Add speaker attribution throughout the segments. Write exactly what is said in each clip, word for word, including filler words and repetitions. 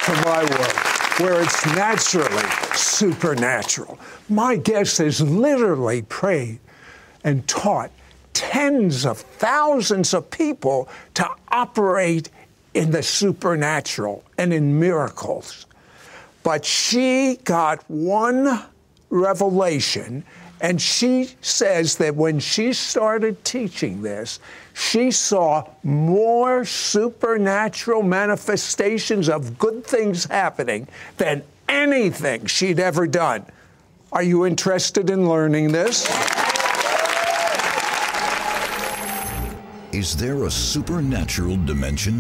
Speaker 1: to my world, where it's naturally supernatural. My guest has literally prayed and taught tens of thousands of people to operate in the supernatural and in miracles. But she got one revelation, and she says that when she started teaching this, she saw more supernatural manifestations of good things happening than anything she'd ever done. Are you interested in learning this?
Speaker 2: Is there a supernatural dimension?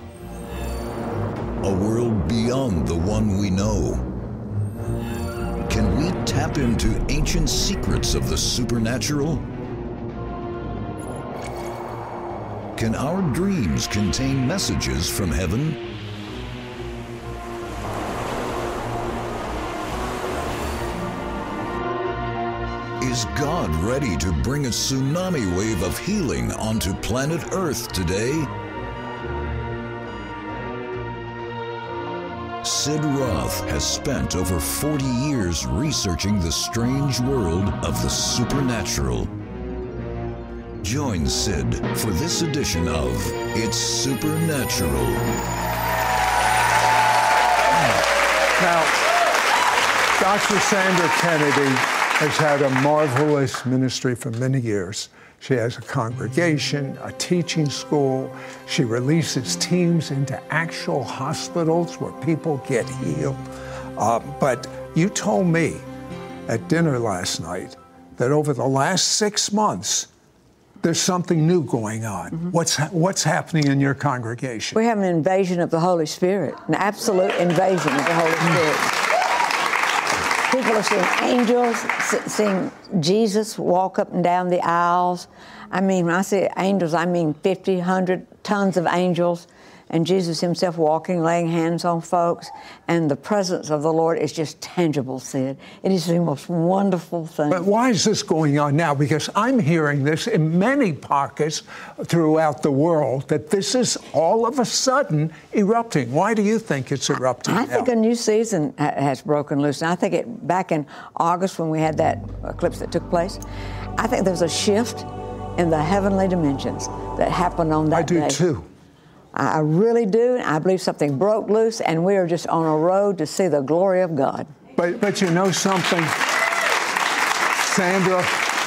Speaker 2: A world beyond the one we know? Can we tap into ancient secrets of the supernatural? Can our dreams contain messages from heaven? Is God ready to bring a tsunami wave of healing onto planet Earth today? Sid Roth has spent over forty years researching the strange world of the supernatural. Join Sid for this edition of It's Supernatural.
Speaker 1: Now, Doctor Sandra Kennedy has had a marvelous ministry for many years. She has a congregation, a teaching school. She releases teams into actual hospitals where people get healed. Uh, but you told me at dinner last night that over the last six months, there's something new going on. Mm-hmm. What's ha- what's happening in your congregation?
Speaker 3: We have an invasion of the Holy Spirit, an absolute invasion of the Holy Spirit. People are seeing angels, seeing Jesus walk up and down the aisles. I mean, when I say angels, I mean fifty, one hundred tons of angels. And Jesus himself walking, laying hands on folks. And the presence of the Lord is just tangible, Sid. It is the most wonderful thing.
Speaker 1: But why is this going on now? Because I'm hearing this in many pockets throughout the world, that this is all of a sudden erupting. Why do you think it's erupting
Speaker 3: I, I
Speaker 1: now?
Speaker 3: think a new season has broken loose. And I think it back in August when we had that eclipse that took place, I think there was a shift in the heavenly dimensions that happened on that day.
Speaker 1: I do too.
Speaker 3: I really do. I believe something broke loose, and we are just on a road to see the glory of God.
Speaker 1: But but you know something, Sandra?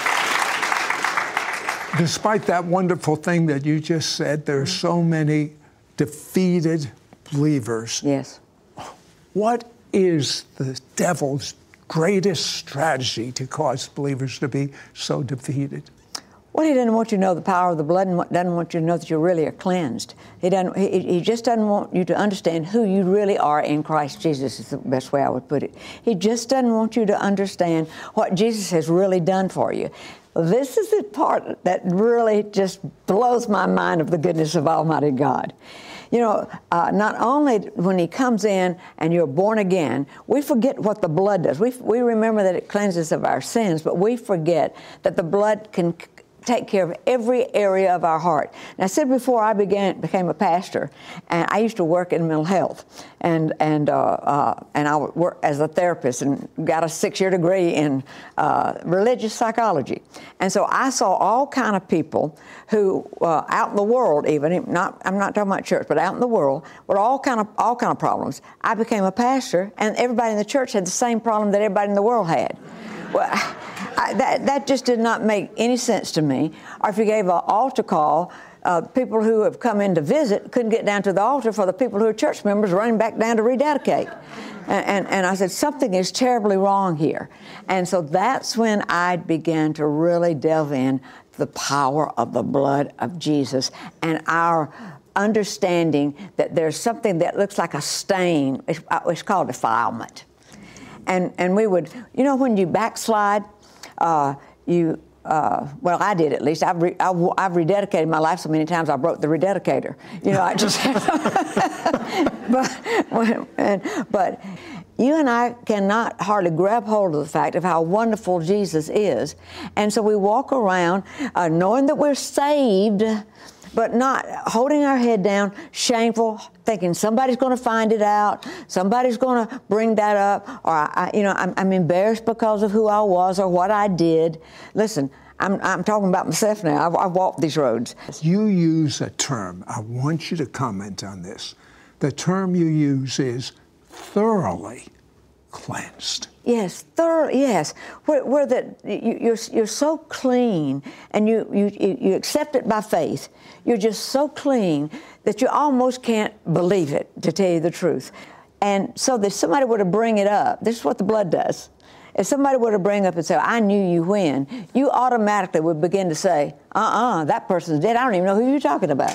Speaker 1: Despite that wonderful thing that you just said, there are so many defeated believers.
Speaker 3: Yes.
Speaker 1: What is the devil's greatest strategy to cause believers to be so defeated?
Speaker 3: Well, he doesn't want you to know the power of the blood, and doesn't want you to know that you really are cleansed. He doesn't. He, he just doesn't want you to understand who you really are in Christ Jesus, is the best way I would put it. He just doesn't want you to understand what Jesus has really done for you. This is the part that really just blows my mind of the goodness of Almighty God. You know, uh, not only when he comes in and you're born again, we forget what the blood does. We, we remember that it cleanses of our sins, but we forget that the blood can take care of every area of our heart. Now, I said before I began became a pastor, and I used to work in mental health, and and uh, uh, and I worked as a therapist and got a six-year degree in uh, religious psychology. And so I saw all kind of people who uh, out in the world, even not I'm not talking about church, but out in the world, with all kind of all kind of problems. I became a pastor, and everybody in the church had the same problem that everybody in the world had. Well, I, that, that just did not make any sense to me. Or if you gave an altar call, uh, people who have come in to visit couldn't get down to the altar for the people who are church members running back down to rededicate. And, and, and I said, something is terribly wrong here. And so that's when I began to really delve in the power of the blood of Jesus and our understanding that there's something that looks like a stain. It's, it's called defilement. And and we would, you know, when you backslide, uh, you, uh, well, I did at least. I've, re, I've, I've rededicated my life so many times I broke the rededicator. You know, I just, but, and, but you and I cannot hardly grab hold of the fact of how wonderful Jesus is. And so we walk around uh, knowing that we're saved, but not holding our head down, shameful, thinking somebody's going to find it out, somebody's going to bring that up, or I, you know, I'm, I'm embarrassed because of who I was or what I did. Listen, I'm, I'm talking about myself now. I've, I've walked these roads.
Speaker 1: You use a term. I want you to comment on this. The term you use is thoroughly cleansed.
Speaker 3: Yes, thorough. Yes, where, where that you, you're you're so clean, and you, you you accept it by faith. You're just so clean that you almost can't believe it, to tell you the truth. And so, if somebody were to bring it up, this is what the blood does. If somebody were to bring up and say, "I knew you when," you automatically would begin to say, "Uh-uh, that person's dead. I don't even know who you're talking about."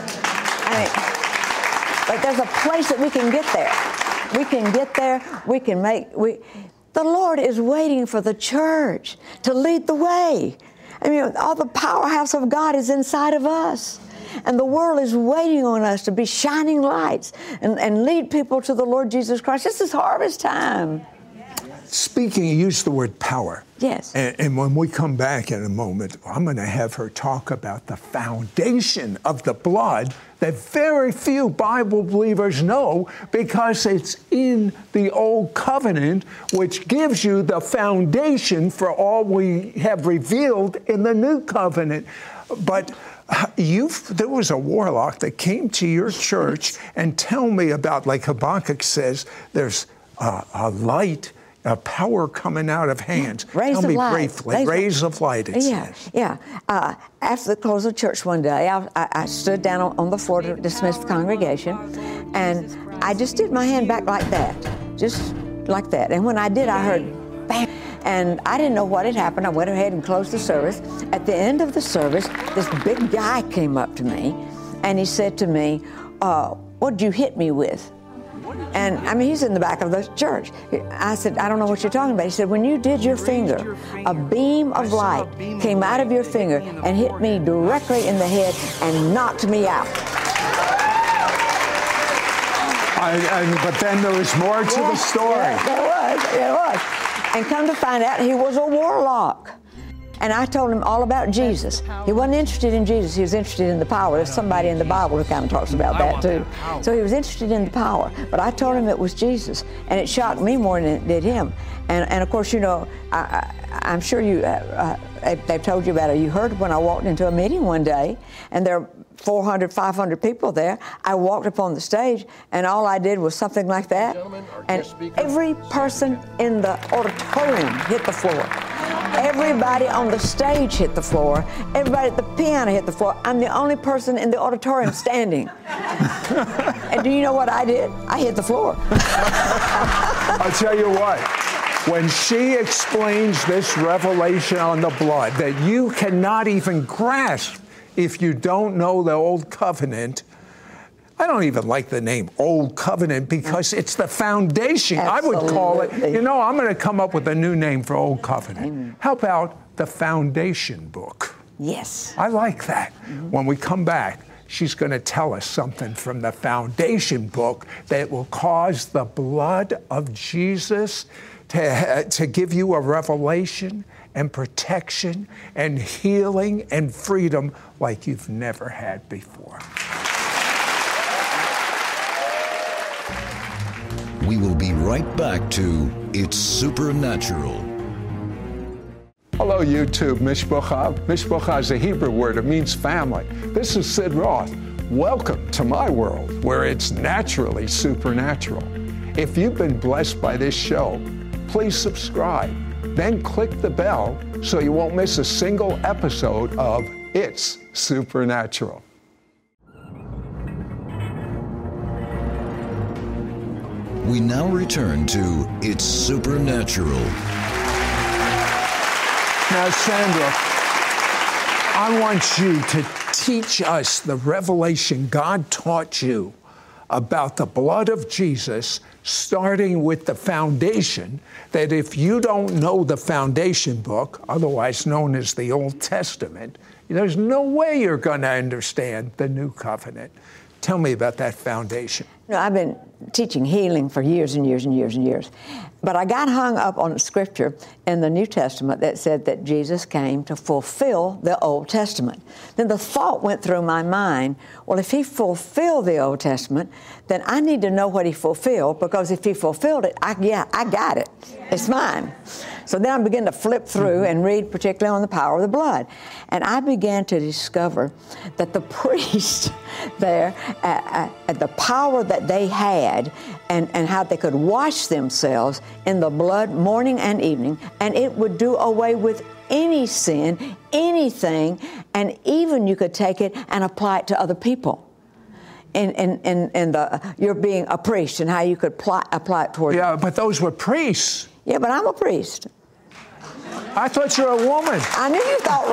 Speaker 3: I mean, but there's a place that we can get there. We can get there. We can make we. The Lord is waiting for the church to lead the way. I mean, all the powerhouse of God is inside of us. And the world is waiting on us to be shining lights and, and lead people to the Lord Jesus Christ. This is harvest time.
Speaker 1: Speaking, you used the word power.
Speaker 3: Yes.
Speaker 1: And, and when we come back in a moment, I'm going to have her talk about the foundation of the blood that very few Bible believers know, because it's in the Old Covenant, which gives you the foundation for all we have revealed in the New Covenant. But you, there was a warlock that came to your church and tell me about, like Habakkuk says, there's a, a light, a power coming out of hands.
Speaker 3: Rays
Speaker 1: Tell
Speaker 3: of
Speaker 1: me
Speaker 3: light.
Speaker 1: briefly.
Speaker 3: Rays,
Speaker 1: Rays of light, it
Speaker 3: yeah,
Speaker 1: says.
Speaker 3: Yeah. Uh, after the close of church one day, I, I, I stood down on, on the floor to dismiss the congregation, and I just did my hand back like that, just like that. And when I did, I heard bam, and I didn't know what had happened. I went ahead and closed the service. At the end of the service, this big guy came up to me, and he said to me, uh, "What did you hit me with?" And, I mean, he's in the back of the church. I said, "I don't know what you're talking about." He said, "When you did your finger, a beam of light came out of your finger and hit me directly in the head and knocked me out."
Speaker 1: I, I, but then there was more to
Speaker 3: Yeah,
Speaker 1: the story.
Speaker 3: Yeah, there was, there was. And come to find out, he was a warlock. And I told him all about Jesus. He wasn't interested in Jesus. He was interested in the power. There's somebody in the Bible who kind of talks about that, too. So he was interested in the power. But I told him it was Jesus. And it shocked me more than it did him. And, and of course, you know, I, I, I'm sure you, uh, uh, they've told you about it. You heard when I walked into a meeting one day, and there were four hundred, five hundred people there. I walked up on the stage, and all I did was something like that. And every person in the auditorium hit the floor. Everybody on the stage hit the floor. Everybody at the piano hit the floor. I'm the only person in the auditorium standing. And do you know what I did? I hit the floor.
Speaker 1: I'll tell you what. When she explains this revelation on the blood that you cannot even grasp if you don't know the Old Covenant, I don't even like the name Old Covenant because it's the foundation.
Speaker 3: Absolutely.
Speaker 1: I would call it, you know, I'm going to come up with a new name for Old Covenant.
Speaker 3: Amen.
Speaker 1: How about the Foundation Book?
Speaker 3: Yes.
Speaker 1: I like that. Mm-hmm. When we come back, she's going to tell us something from the Foundation Book that will cause the blood of Jesus to, to give you a revelation and protection and healing and freedom like you've never had before.
Speaker 2: We will be right back to It's Supernatural.
Speaker 1: Hello, YouTube. Mishpocha. Mishpocha is a Hebrew word. It means family. This is Sid Roth. Welcome to my world, where it's naturally supernatural. If you've been blessed by this show, please subscribe. Then click the bell so you won't miss a single episode of It's Supernatural.
Speaker 2: We now return to It's Supernatural.
Speaker 1: Now, Sandra, I want you to teach us the revelation God taught you about the blood of Jesus, starting with the foundation, that if you don't know the foundation book, otherwise known as the Old Testament, there's no way you're going to understand the New Covenant. Tell me about that foundation.
Speaker 3: You know, I've been teaching healing for years and years and years and years. But I got hung up on a scripture in the New Testament that said that Jesus came to fulfill the Old Testament. Then the thought went through my mind, well, if he fulfilled the Old Testament, then I need to know what he fulfilled, because if he fulfilled it, I, yeah, I got it. It's mine. So then I began to flip through and read particularly on the power of the blood. And I began to discover that the priests there, uh, uh, the power that they had and, and how they could wash themselves in the blood morning and evening, and it would do away with any sin, anything, and even you could take it and apply it to other people. In, in, in, in the, you're being a priest and how you could apply, apply it toward
Speaker 1: Yeah, but those were priests.
Speaker 3: Yeah, but I'm a priest.
Speaker 1: I thought you were a woman.
Speaker 3: I knew you thought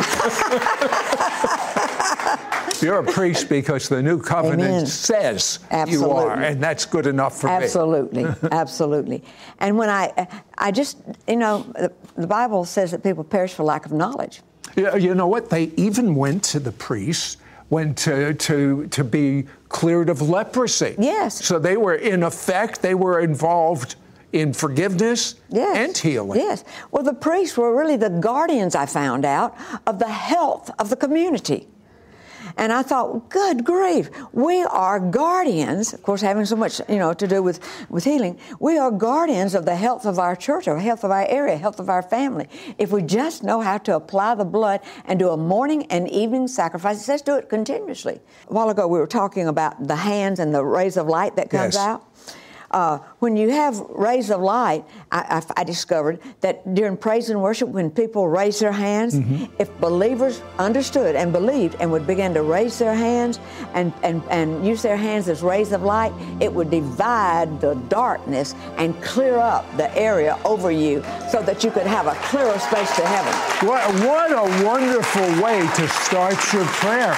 Speaker 3: wrong.
Speaker 1: You're a priest because the new covenant
Speaker 3: Amen.
Speaker 1: says
Speaker 3: Absolutely.
Speaker 1: you are, and that's good enough for
Speaker 3: Absolutely.
Speaker 1: me.
Speaker 3: Absolutely. Absolutely. And when I, I just, you know, the, the Bible says that people perish for lack of knowledge.
Speaker 1: You you know what? They even went to the priests, went to, to, to be cleared of leprosy.
Speaker 3: Yes.
Speaker 1: So they were, in effect, they were involved in forgiveness
Speaker 3: Yes.
Speaker 1: and healing.
Speaker 3: Yes. Well, the priests were really the guardians, I found out, of the health of the community. And I thought, good grief, we are guardians, of course, having so much, you know, to do with, with healing. We are guardians of the health of our church, or health of our area, health of our family. If we just know how to apply the blood and do a morning and evening sacrifice, it says do it continuously. A while ago, we were talking about the hands and the rays of light that comes
Speaker 1: Yes.
Speaker 3: out. Uh, when you have rays of light, I, I, I discovered that during praise and worship, when people raise their hands, mm-hmm. if believers understood and believed and would begin to raise their hands and, and, and use their hands as rays of light, it would divide the darkness and clear up the area over you so that you could have a clearer space to heaven.
Speaker 1: What, what a wonderful way to start your prayer.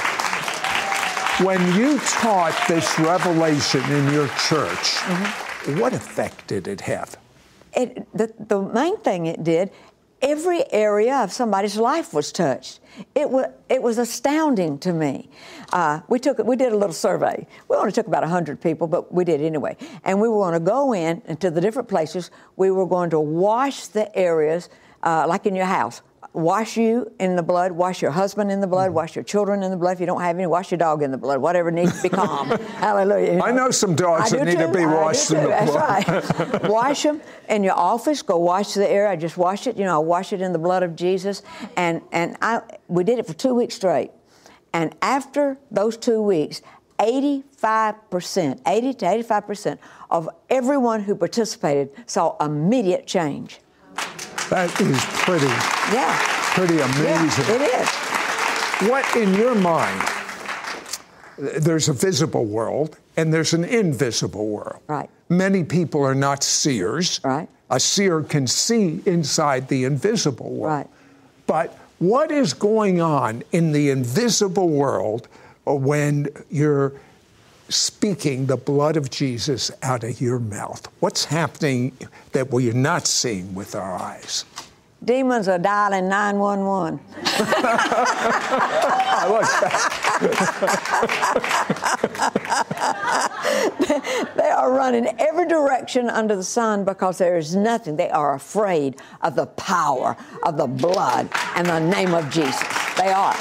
Speaker 1: When you taught this revelation in your church, mm-hmm. what effect did it have?
Speaker 3: It, the, the main thing it did, every area of somebody's life was touched. It was it was astounding to me. Uh, we took we did a little survey. We only took about a hundred people, but we did anyway. And we were going to go in into the different places. We were going to wash the areas, uh, like in your house. Wash you in the blood, wash your husband in the blood, wash your children in the blood. If you don't have any, wash your dog in the blood, whatever needs to be calm. Hallelujah. You know?
Speaker 1: I know some dogs that need
Speaker 3: too.
Speaker 1: to be washed in the
Speaker 3: That's
Speaker 1: blood.
Speaker 3: Right. Wash them in your office. Go wash the area. Just wash it. You know, wash it in the blood of Jesus. And and I we did it for two weeks straight. And after those two weeks, eighty-five percent, eighty to eighty-five percent of everyone who participated saw immediate change.
Speaker 1: That is pretty,
Speaker 3: yeah.
Speaker 1: pretty amazing.
Speaker 3: Yeah, it is.
Speaker 1: What, in your mind, there's a visible world and there's an invisible world.
Speaker 3: Right.
Speaker 1: Many people are not seers.
Speaker 3: Right.
Speaker 1: A seer can see inside the invisible world.
Speaker 3: Right.
Speaker 1: But what is going on in the invisible world when you're speaking the blood of Jesus out of your mouth? What's happening that we're not seeing with our eyes?
Speaker 3: Demons are dialing nine one one.
Speaker 1: I like
Speaker 3: that. They are running every direction under the sun because there is nothing. They are afraid of the power of the blood and the name of Jesus. They are.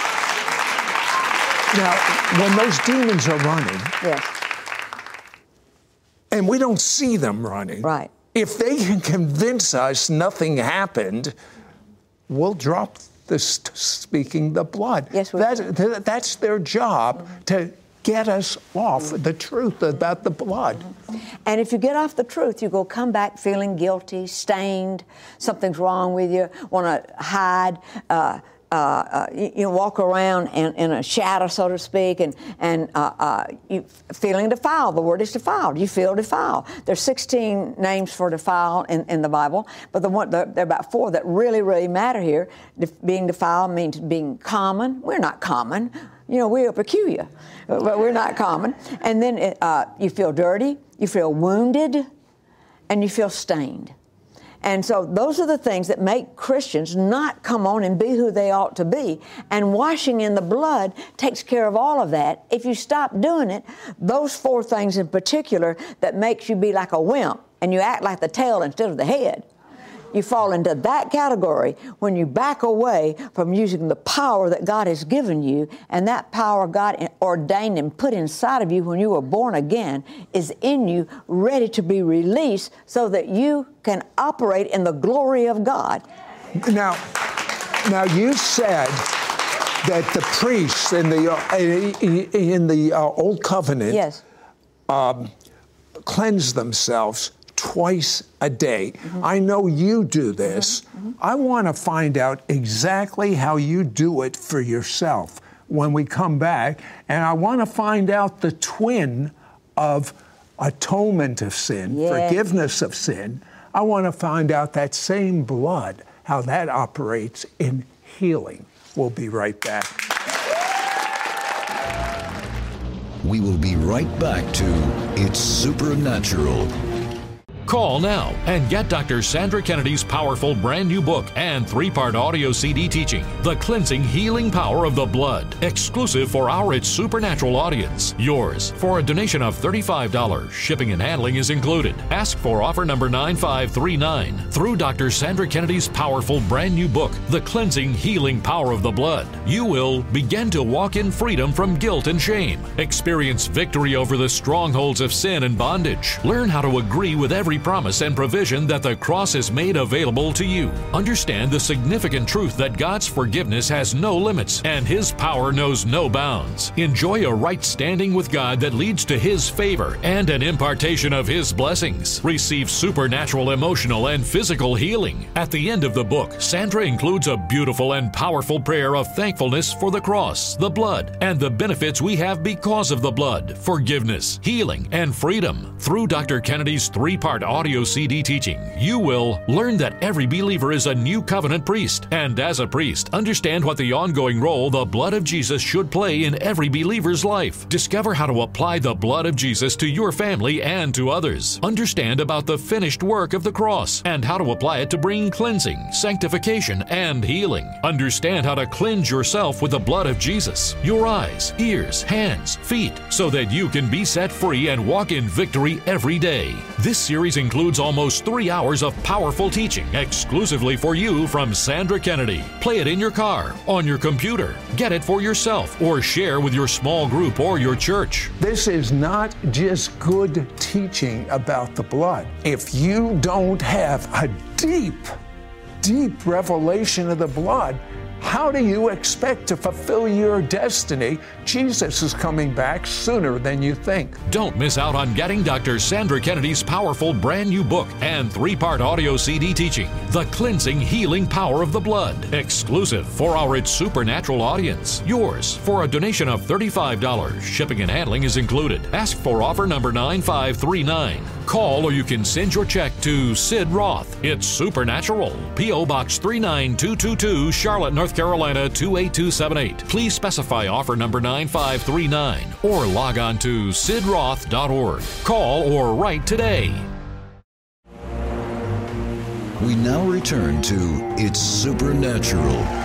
Speaker 1: Now, when those demons are running,
Speaker 3: yes.
Speaker 1: and we don't see them running,
Speaker 3: right.
Speaker 1: if they can convince us nothing happened, we'll drop this speaking the blood.
Speaker 3: Yes, we
Speaker 1: that, that, That's their job, mm-hmm. to get us off the truth about the blood.
Speaker 3: Mm-hmm. And if you get off the truth, you go come back feeling guilty, stained, something's wrong with you, want to hide, uh, Uh, uh, you, you walk around in, in a shadow, so to speak, and and uh, uh, you feeling defiled. The word is defiled. You feel defiled. There's sixteen names for defiled in, in the Bible, but the one there are about four that really, really matter here. De- being defiled means being common. We're not common. You know, we are peculiar, but we're not common. And then uh, you feel dirty. You feel wounded, and you feel stained. And so those are the things that make Christians not come on and be who they ought to be. And washing in the blood takes care of all of that. If you stop doing it, those four things in particular that makes you be like a wimp and you act like the tail instead of the head, you fall into that category when you back away from using the power that God has given you, and that power God ordained and put inside of you when you were born again is in you, ready to be released so that you can operate in the glory of God.
Speaker 1: Now, now you said that the priests in the uh, in the uh, Old Covenant
Speaker 3: yes.
Speaker 1: um, cleanse themselves twice a day. Mm-hmm. I know you do this. Mm-hmm. I want to find out exactly how you do it for yourself when we come back, and I want to find out the twin of atonement of sin,
Speaker 3: yeah.
Speaker 1: forgiveness of sin. I want to find out that same blood, how that operates in healing. We'll be right back.
Speaker 2: We will be right back to It's Supernatural.
Speaker 4: Call now and get Doctor Sandra Kennedy's powerful brand new book and three-part audio C D teaching, The Cleansing Healing Power of the Blood, exclusive for our It's Supernatural audience. Yours for a donation of thirty-five dollars. Shipping and handling is included. Ask for offer number nine five three nine. Through Doctor Sandra Kennedy's powerful brand new book, The Cleansing Healing Power of the Blood, you will begin to walk in freedom from guilt and shame, experience victory over the strongholds of sin and bondage, learn how to agree with every promise and provision that the cross has made available to you. Understand the significant truth that God's forgiveness has no limits and His power knows no bounds. Enjoy a right standing with God that leads to His favor and an impartation of His blessings. Receive supernatural emotional and physical healing. At the end of the book, Sandra includes a beautiful and powerful prayer of thankfulness for the cross, the blood, and the benefits we have because of the blood, forgiveness, healing, and freedom. Through Doctor Kennedy's three-part audio C D teaching, you will learn that every believer is a new covenant priest, and as a priest, understand what the ongoing role the blood of Jesus should play in every believer's life. Discover how to apply the blood of Jesus to your family and to others. Understand about the finished work of the cross and how to apply it to bring cleansing, sanctification, and healing. Understand how to cleanse yourself with the blood of Jesus, your eyes, ears, hands, feet, so that you can be set free and walk in victory every day. This series includes almost three hours of powerful teaching exclusively for you from Sandra Kennedy. Play it in your car, on your computer, get it for yourself, or share with your small group or your church.
Speaker 1: This is not just good teaching about the blood. If you don't have a deep, deep revelation of the blood, how do you expect to fulfill your destiny? Jesus is coming back sooner than you think.
Speaker 4: Don't miss out on getting Doctor Sandra Kennedy's powerful brand new book and three-part audio C D teaching, The Cleansing Healing Power of the Blood, exclusive for our It's Supernatural audience. Yours for a donation of thirty-five dollars. Shipping and handling is included. Ask for offer number nine five three nine. Call or you can send your check to Sid Roth. It's Supernatural. P O Box three nine two two two, Charlotte, North Carolina two eight two seven eight. Please specify offer number nine five three nine or log on to sid roth dot org. Call or write today.
Speaker 2: We now return to It's Supernatural.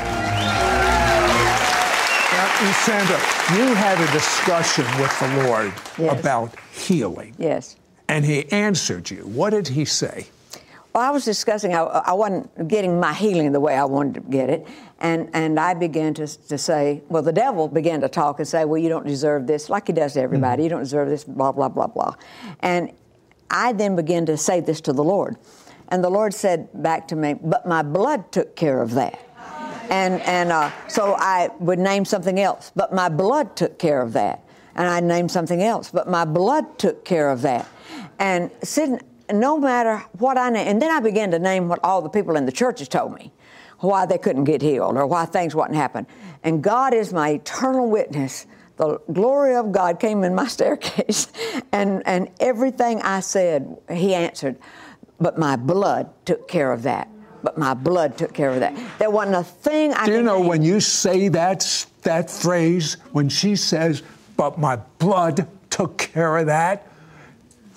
Speaker 1: Now, Sandra, you had a discussion with the Lord
Speaker 3: Yes.
Speaker 1: about healing.
Speaker 3: Yes.
Speaker 1: And He answered you. What did He say?
Speaker 3: Well, I was discussing, I, I wasn't getting my healing the way I wanted to get it. And, and I began to, to say, well, the devil began to talk and say, well, you don't deserve this, like he does to everybody. Mm-hmm. You don't deserve this, blah, blah, blah, blah. And I then began to say this to the Lord. And the Lord said back to me, but my blood took care of that. And, and uh, so I would name something else, but my blood took care of that. And I'd name something else, but my blood took care of that. And sitting, no matter what I name, and then I began to name what all the people in the churches told me, why they couldn't get healed or why things wouldn't happen. And God is my eternal witness. The glory of God came in my staircase, and, and everything I said, He answered, but my blood took care of that. But my blood took care of that. There wasn't a thing I
Speaker 1: Do you know
Speaker 3: name.
Speaker 1: when you say that, that phrase, when she says, but my blood took care of that,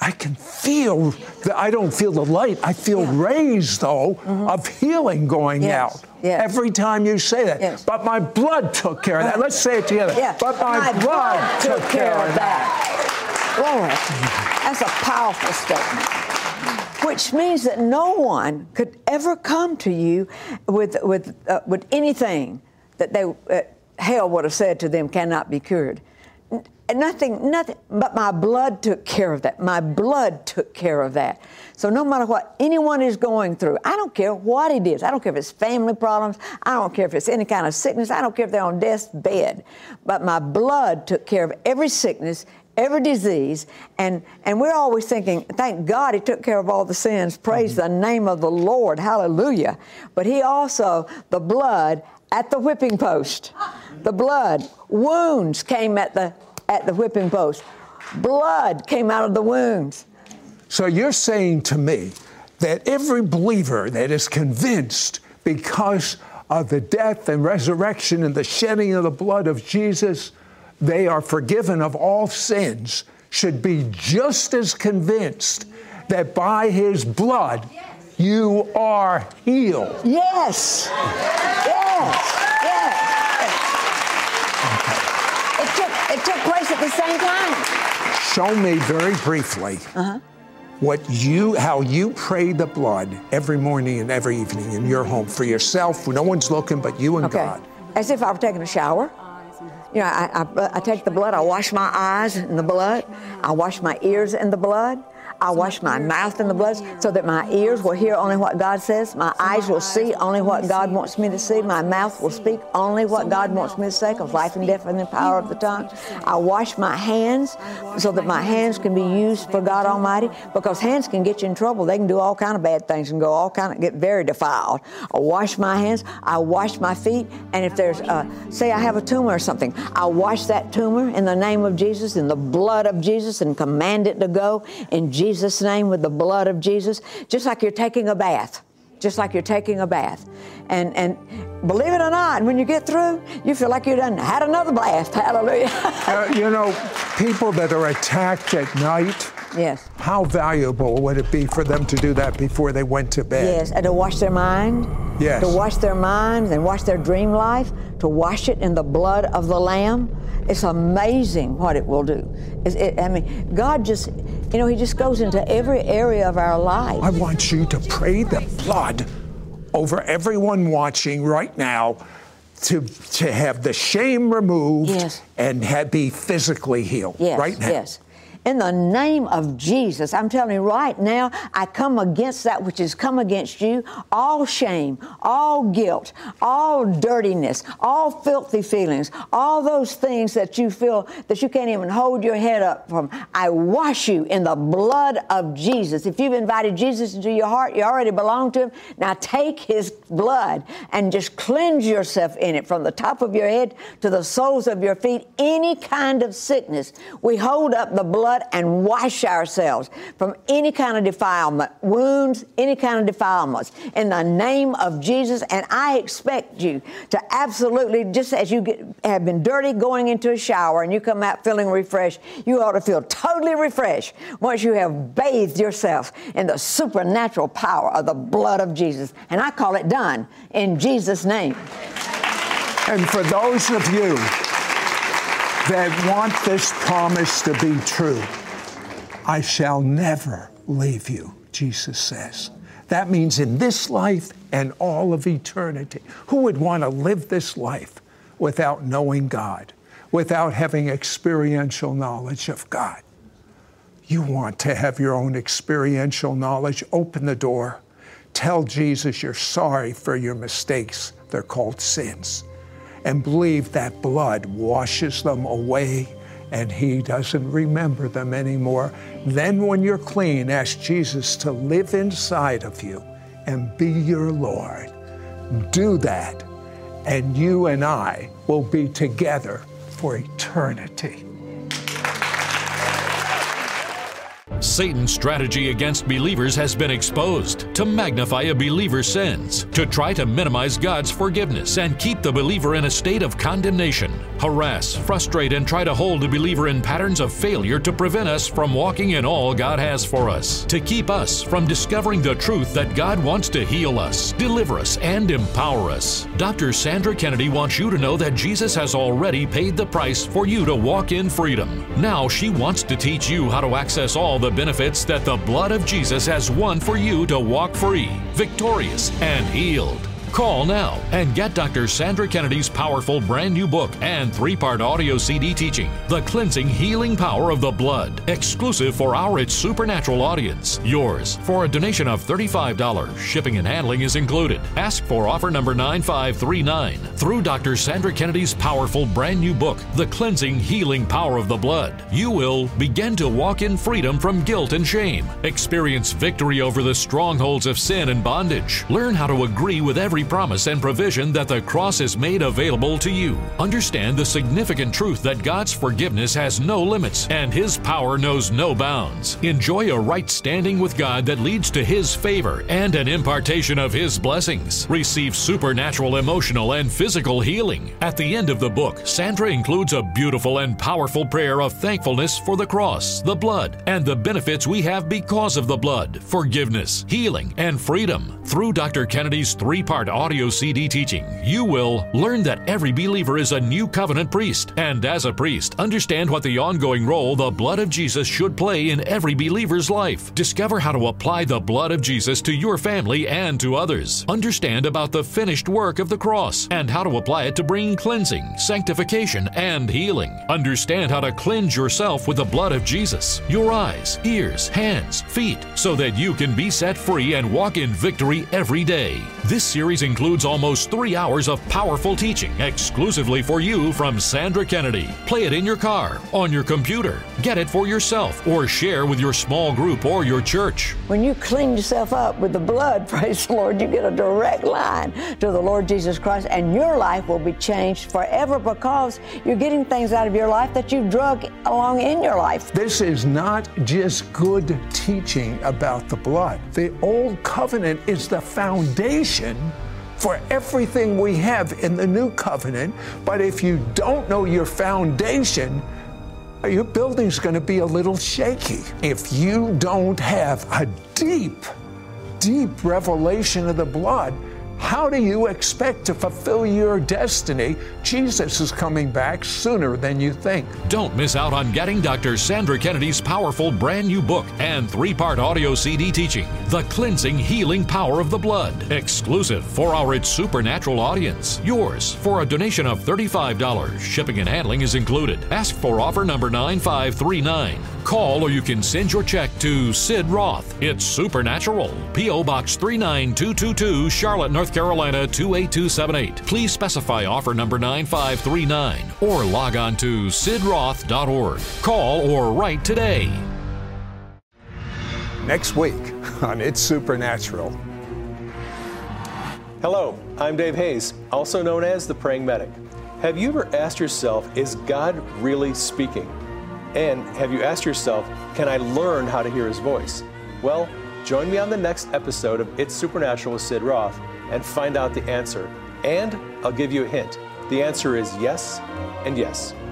Speaker 1: I can feel, the, I don't feel the light. I feel yeah. rays, though, mm-hmm. of healing going
Speaker 3: yes.
Speaker 1: out.
Speaker 3: Yes.
Speaker 1: Every time you say that.
Speaker 3: Yes.
Speaker 1: But my blood took care of that. Let's say it together.
Speaker 3: Yeah.
Speaker 1: But my,
Speaker 3: my
Speaker 1: blood,
Speaker 3: blood
Speaker 1: took care of that.
Speaker 3: Glory. That's a powerful statement. Which means that no one could ever come to you with with uh, with anything that they uh, hell would have said to them cannot be cured. N- nothing, nothing. But my blood took care of that. My blood took care of that. So no matter what anyone is going through, I don't care what it is. I don't care if it's family problems. I don't care if it's any kind of sickness. I don't care if they're on death's bed. But my blood took care of every sickness, every disease, and, and we're always thinking, thank God he took care of all the sins. Praise mm-hmm. the name of the Lord. Hallelujah. But he also, the blood at the whipping post, the blood, wounds came at the, at the whipping post. Blood came out of the wounds.
Speaker 1: So you're saying to me that every believer that is convinced because of the death and resurrection and the shedding of the blood of Jesus, they are forgiven of all sins, should be just as convinced that by his blood you are healed.
Speaker 3: Yes. Yes. Yes. Okay. It took, it took place at the same time.
Speaker 1: Show me very briefly uh-huh. what you, how you pray the blood every morning and every evening in your home for yourself. No one's looking but you and
Speaker 3: okay.
Speaker 1: God.
Speaker 3: As if I were taking a shower. You know, I, I, I take the blood, I wash my eyes in the blood, I wash my ears in the blood, I wash my mouth in the blood so that my ears will hear only what God says, my eyes will see only what God wants me to see, my mouth will speak only what God wants me to say, because life and death are in the power of the tongue. I wash my hands so that my hands can be used for God Almighty, because hands can get you in trouble. They can do all kind of bad things and go all kind of, get very defiled. I wash my hands, I wash my feet, and if there's, a, say I have a tumor or something, I wash that tumor in the name of Jesus, in the blood of Jesus, and command it to go in Jesus' Jesus' name with the blood of Jesus, just like you're taking a bath, just like you're taking a bath. And and believe it or not, when you get through, you feel like you've done had another bath. Hallelujah.
Speaker 1: uh, you know, people that are attacked at night,
Speaker 3: yes.
Speaker 1: how valuable would it be for them to do that before they went to bed?
Speaker 3: Yes, and to wash their mind.
Speaker 1: Yes.
Speaker 3: To wash their mind and wash their dream life, to wash it in the blood of the Lamb. It's amazing what it will do. It's, it, I mean, God just, you know, he just goes into every area of our life.
Speaker 1: I want you to pray the blood over everyone watching right now to to have the shame removed
Speaker 3: yes.
Speaker 1: and have, be physically healed
Speaker 3: yes,
Speaker 1: right now.
Speaker 3: Yes. In the name of Jesus, I'm telling you right now, I come against that which has come against you, all shame, all guilt, all dirtiness, all filthy feelings, all those things that you feel that you can't even hold your head up from. I wash you in the blood of Jesus. If you've invited Jesus into your heart, you already belong to him. Now take his blood and just cleanse yourself in it from the top of your head to the soles of your feet. Any kind of sickness, we hold up the blood and wash ourselves from any kind of defilement, wounds, any kind of defilements in the name of Jesus. And I expect you to absolutely, just as you get, have been dirty going into a shower and you come out feeling refreshed, you ought to feel totally refreshed once you have bathed yourself in the supernatural power of the blood of Jesus. And I call it done in Jesus' name.
Speaker 1: And for those of you that want this promise to be true, I shall never leave you, Jesus says. That means in this life and all of eternity. Who would want to live this life without knowing God, without having experiential knowledge of God? You want to have your own experiential knowledge. Open the door. Tell Jesus you're sorry for your mistakes. They're called sins. And believe that blood washes them away and he doesn't remember them anymore. Then when you're clean, ask Jesus to live inside of you and be your Lord. Do that, and you and I will be together for eternity.
Speaker 4: Satan's strategy against believers has been exposed to magnify a believer's sins, to try to minimize God's forgiveness and keep the believer in a state of condemnation. harass, frustrate, and try to hold the believer in patterns of failure to prevent us from walking in all God has for us, to keep us from discovering the truth that God wants to heal us, deliver us, and empower us. Doctor Sandra Kennedy wants you to know that Jesus has already paid the price for you to walk in freedom. Now she wants to teach you how to access all the benefits that the blood of Jesus has won for you to walk free, victorious, and healed. Call now and get Doctor Sandra Kennedy's powerful brand new book and three-part audio C D teaching, The Cleansing Healing Power of the Blood, exclusive for our It's Supernatural audience. Yours for a donation of thirty-five dollars. Shipping and handling is included. Ask for offer number nine five three nine. Through Doctor Sandra Kennedy's powerful brand new book, The Cleansing Healing Power of the Blood, you will begin to walk in freedom from guilt and shame, experience victory over the strongholds of sin and bondage, learn how to agree with every promise and provision that the cross has made available to you. Understand the significant truth that God's forgiveness has no limits and His power knows no bounds. Enjoy a right standing with God that leads to His favor and an impartation of His blessings. Receive supernatural emotional and physical healing. At the end of the book, Sandra includes a beautiful and powerful prayer of thankfulness for the cross, the blood, and the benefits we have because of the blood, forgiveness, healing, and freedom. Through Doctor Kennedy's three-part audio C D teaching, you will learn that every believer is a new covenant priest, and as a priest, understand what the ongoing role the blood of Jesus should play in every believer's life. Discover how to apply the blood of Jesus to your family and to others. Understand about the finished work of the cross and how to apply it to bring cleansing, sanctification, and healing. Understand how to cleanse yourself with the blood of Jesus, your eyes, ears, hands, feet, so that you can be set free and walk in victory every day. This series includes almost three hours of powerful teaching exclusively for you from Sandra Kennedy. Play it in your car, on your computer, get it for yourself, or share with your small group or your church.
Speaker 3: When you clean yourself up with the blood, praise the Lord, you get a direct line to the Lord Jesus Christ, and your life will be changed forever because you're getting things out of your life that you drug along in your life.
Speaker 1: This is not just good teaching about the blood. The Old Covenant is the foundation for everything we have in the New Covenant. But if you don't know your foundation, your building's going to be a little shaky. If you don't have a deep, deep revelation of the blood, how do you expect to fulfill your destiny? Jesus is coming back sooner than you think.
Speaker 4: Don't miss out on getting Doctor Sandra Kennedy's powerful brand new book and three-part audio C D teaching, The Cleansing Healing Power of the Blood, exclusive for our It's Supernatural audience. Yours for a donation of thirty-five dollars. Shipping and handling is included. Ask for offer number nine five three nine. Call or you can send your check to Sid Roth. It's Supernatural. P O Box three nine two two two, Charlotte, North Carolina two eight two seven eight. Please specify offer number nine five three nine or log on to sid roth dot org. Call or write today.
Speaker 1: Next week on It's Supernatural.
Speaker 5: Hello, I'm Dave Hayes, also known as the Praying Medic. Have you ever asked yourself, is God really speaking? And have you asked yourself, can I learn how to hear His voice? Well, join me on the next episode of It's Supernatural with Sid Roth and find out the answer. And I'll give you a hint. The answer is yes and yes.